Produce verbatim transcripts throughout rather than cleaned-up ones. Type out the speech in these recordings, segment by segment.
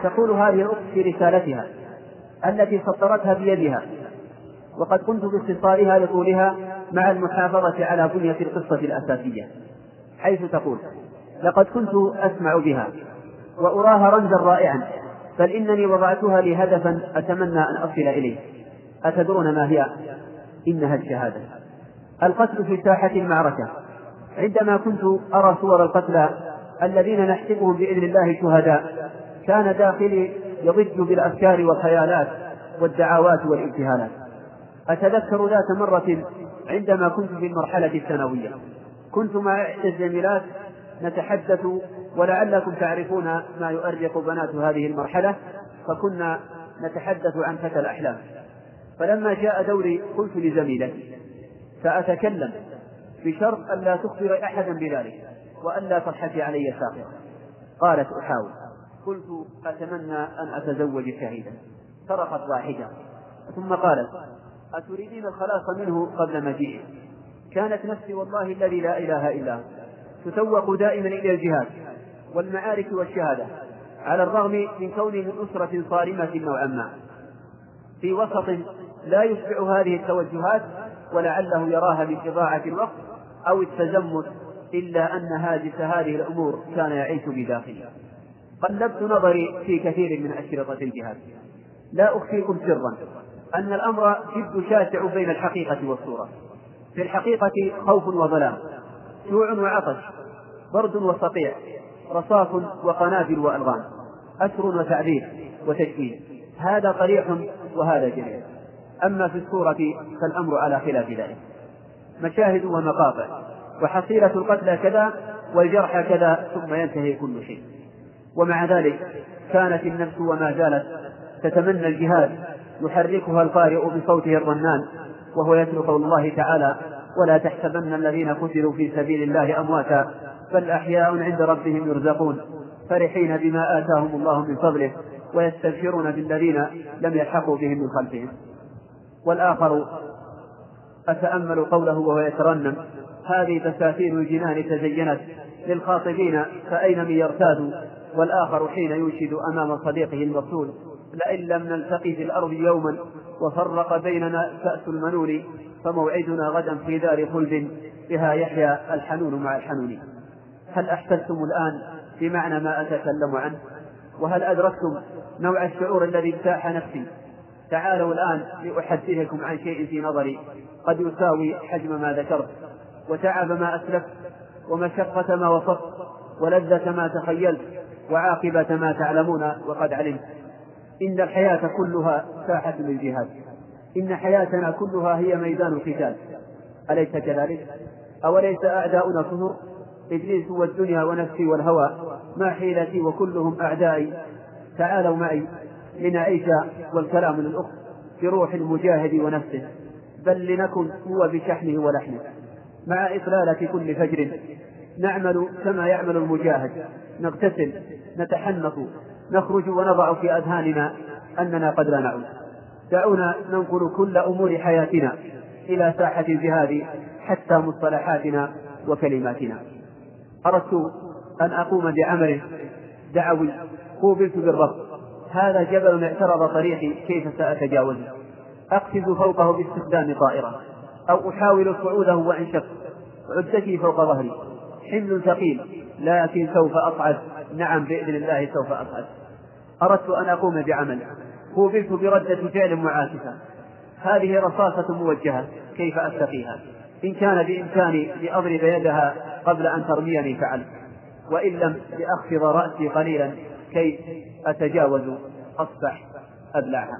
تقول هذه الأخت في رسالتها التي سطرتها بيدها، وقد قمت باختصارها لطولها مع المحافظة على بنية القصة الأساسية، حيث تقول: لقد كنت أسمع بها وأراها رمزا رائعا، بل إنني وضعتها لي هدفا أتمنى أن أصل إليه. أتدرون ما هي؟ إنها الشهادة، القتل في ساحة المعركة. عندما كنت أرى صور القتلى الذين نحسبهم بإذن الله شهداء، كان داخلي يضج بالأفكار والخيالات والدعوات والابتهالات. أتذكر ذات مرة عندما كنت في المرحلة الثانوية، كنت مع إحدى الزميلات نتحدث، ولعلكم تعرفون ما يؤرق بنات هذه المرحلة، فكنا نتحدث عن فتى الأحلام. فلما جاء دوري قلت لزميلتي: سأتكلم بشرط أن لا تخبر أحدا بذلك وأن لا تضحكي علي ساقطا. قالت: أحاول. قلت: أتمنى أن أتزوج شهيدا. صرخت ضاحكة، ثم قالت: أتريدين الخلاص منه قبل مجيئه؟ كانت نفسي والله الذي لا إله إلا هو تسوق دائما إلى الجهاد والمعارك والشهادة، على الرغم من كوني من أسرة صارمة نوعا ما، في وسط لا يشبع هذه التوجهات، ولعله يراها من إضاعة الوقت أو التزمت، إلا أن هاجس هذه الأمور كان يعيش بداخلي. قلبت نظري في كثير من أشرطة الجهاد. لا أخفيكم سرا أن الأمر جد شاسع بين الحقيقة والصورة. في الحقيقة خوف وظلام، جوع وعطش، برد وصقيع، رصاص وقنابل وألغام، أسر وتعذيب وتشكيل. هذا قريح وهذا جريح. أما في الصورة فالأمر على خلاف ذلك، مشاهد ومقاطع، وحصيلة القتلى كذا والجرحى كذا، ثم ينتهي كل شيء. ومع ذلك كانت النفس وما زالت تتمنى الجهاد، يحركها القارئ بصوته الرنان وهو يتلو قول الله تعالى: ولا تحسبن الذين قتلوا في سبيل الله أمواتا بل أحياء عند ربهم يرزقون فرحين بما آتاهم الله من فضله ويستبشرون بالذين لم يلحقوا بهم من خلفهم. والآخر أتأمل قوله وهو يترنم: هذه بساتين الجنان تزينت للخاطبين فأين من يرتاد. والآخر حين ينشد أمام صديقه المرسول: لئن لم نلتقي في الأرض يوما وفرق بيننا كأس المنون فموعدنا غدا في دار خلد بها يحيى الحنون مع الحنون. هل أحسستم الآن بمعنى ما أتكلم عنه؟ وهل أدركتم نوع الشعور الذي اجتاح نفسي؟ تعالوا الآن لأحدثكم عن شيء في نظري قد يساوي حجم ما ذكرت، وتعب ما أسلفت، ومشقة ما وصفت، ولذة ما تخيلت، وعاقبة ما تعلمون وقد علمت. إن الحياة كلها ساحة للجهاد، إن حياتنا كلها هي ميدان القتال، أليس كذلك؟ أوليس أعداؤنا كثر؟ إبليس والدنيا ونفسي والهوى ما حيلتي وكلهم أعدائي. تعالوا معي لنعيش والكلام للأخت بروح المجاهد ونفسه، بل لنكن هو بشحنه ولحمه، مع إطلالة كل فجر نعمل كما يعمل المجاهد، نغتسل، نتحنث، نخرج ونضع في أذهاننا أننا قد لا نعود. دعونا ننقل كل أمور حياتنا إلى ساحة الجهاد حتى مصطلحاتنا وكلماتنا. أردت أن أقوم بعمل دعوي قوبلت بالرب. هذا جبل اعترض طريقي، كيف سأتجاوزه؟ أقفز فوقه باستخدام طائرة أو أحاول صعوده وإن شق؟ عدتي فوق ظهري، حمل ثقيل، لكن سوف أصعد. نعم بإذن الله سوف أصعد. أردت أن أقوم بعمل قوبلت بردة فعل معاكسة. هذه رصاصة موجهة، كيف أتقيها؟ إن كان بإمكاني لأضرب يدها قبل أن ترميني فعلت، وإن لم لأخفض رأسي قليلا كي أتجاوز أصبح أبلعها.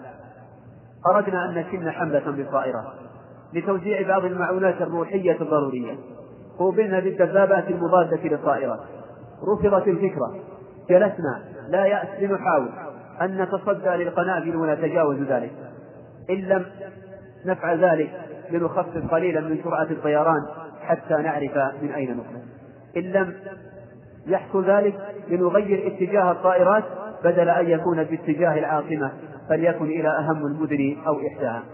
أردنا أن نشن حملة بالطائرة لتوزيع بعض المعونات الروحية الضرورية. قوبلنا بالدبابات المضادة للطائرات. رفضت الفكرة. جلسنا لا يأس لنحاول أن نتصدى للقنابل ونتجاوز ذلك. إن لم نفعل ذلك لنخفف قليلا من سرعة الطيران حتى نعرف من أين نقلع. إن لم يحصل ذلك لنغير اتجاه الطائرات، بدل أن يكون باتجاه العاصمة فليكن إلى أهم المدن أو إحداها.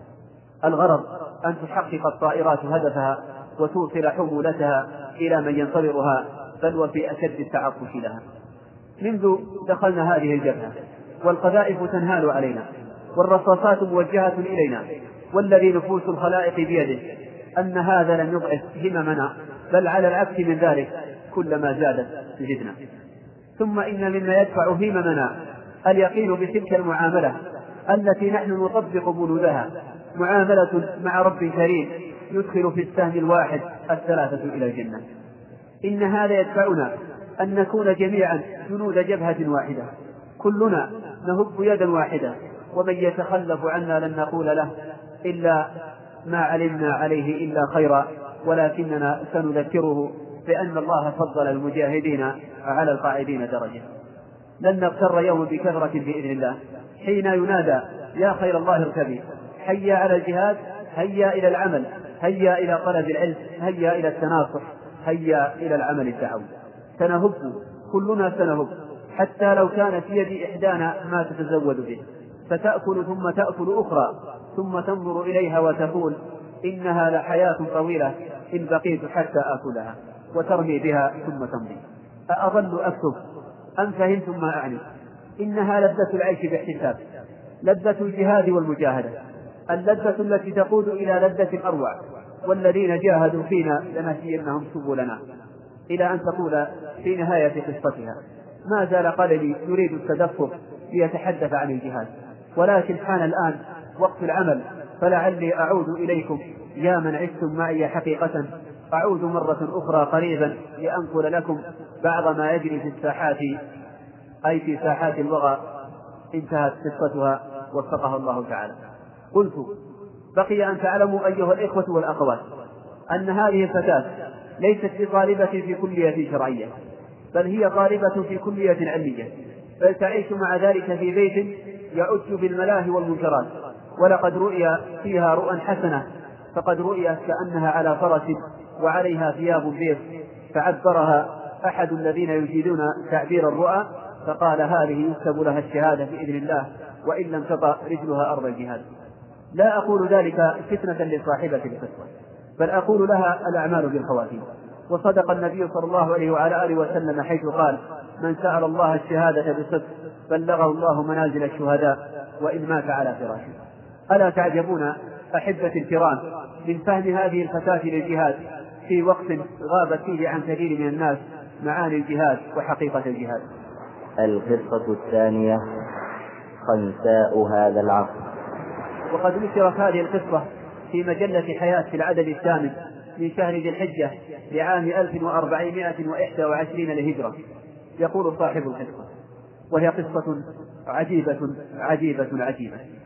الغرض أن تحقق الطائرات هدفها وتوصل حمولتها إلى من ينتظرها، بل وفي أشد التعطش لها. منذ دخلنا هذه الجبهة والقذائف تنهال علينا والرصاصات موجهة إلينا والذي نفوس الخلائق بيده أن هذا لم يضعف هممنا، بل على العكس من ذلك كلما زادت زدنا. ثم إن مما يدفع هممنا اليقين بتلك المعاملة التي نحن نطبق بنودها، معاملة مع رب كريم يدخل في السهم الواحد الثلاثة إلى الجنة. إن هذا يدفعنا أن نكون جميعا جنود جبهة واحدة، كلنا نهب يدا واحدة، ومن يتخلف عنا لن نقول له إلا ما علمنا عليه إلا خيرا، ولكننا سنذكره بأن الله فضل المجاهدين على القاعدين درجة. لن نغتر يوم بكثرة بإذن الله، حين ينادى يا خير الله اركبي، هيا على الجهاد، هيا إلى العمل، هيا إلى طلب العلم، هيا إلى التناصح، هيا إلى العمل الدعوي. سنهب، كلنا سنهب، حتى لو كان في يد إحدانا ما تتزود به، فتأكل ثم تأكل أخرى، ثم تنظر إليها وتقول إنها لحياة طويلة إن بقيت حتى آكلها، وترمي بها ثم تمضي. أأظل أكتب أم فهمتم ما أعني؟ إنها لذة العيش باحتساب، لذة الجهاد والمجاهدة، اللذة التي تقود إلى لذة أروع. والذين جاهدوا فينا لنهدينهم سبلنا، إلى أن تقول في نهاية قصتها ما زال قلبي يريد التدفق ليتحدث عن الجهاد، ولكن حان الآن وقت العمل، فلعلي أعود إليكم يا من عشتم معي حقيقة، أعود مرة أخرى قريبا لأنقل لكم بعض ما يجري في الساحات، أي في ساحات الوغى انتهت قصتها وفقها الله تعالى. قلت بقي أن تعلموا أيها الإخوة والأخوات أن هذه الفتاة ليست بطالبة في كلية شرعية، بل هي طالبة في كلية علمية، بل تعيش مع ذلك في بيت يعج بالملاهي والمنكرات، ولقد رؤي فيها رؤى حسنة، فقد رؤيت كأنها على فرس وعليها ثياب بيض، فعبرها أحد الذين يجيدون تعبير الرؤى فقال هذه يكتب لها الشهادة بإذن الله وإن لم تطأ رجلها أرض الجهاد. لا أقول ذلك فتنة لصاحبة القصة، بل أقول لها الأعمال بالخواتيم. وصدق النبي صلى الله عليه وعلى آله وسلم حيث قال من سأل الله الشهادة بصدق بلغه الله منازل الشهداء وإن مات على فراشه. ألا تعجبون أحبة الكرام من فهم هذه الفتاة للجهاد في وقت غابت فيه عن كثير من الناس معاني الجهاد وحقيقة الجهاد. القصة الثانية خنساء هذا العصر. وقد نشرت هذه القصة في مجلة حياة في العدد الثامن من شهر ذي الحجة لعام ألف وأربعمائة وإحدى وعشرين للهجرة. يقول صاحب القصة وهي قصة عجيبة عجيبة عجيبة.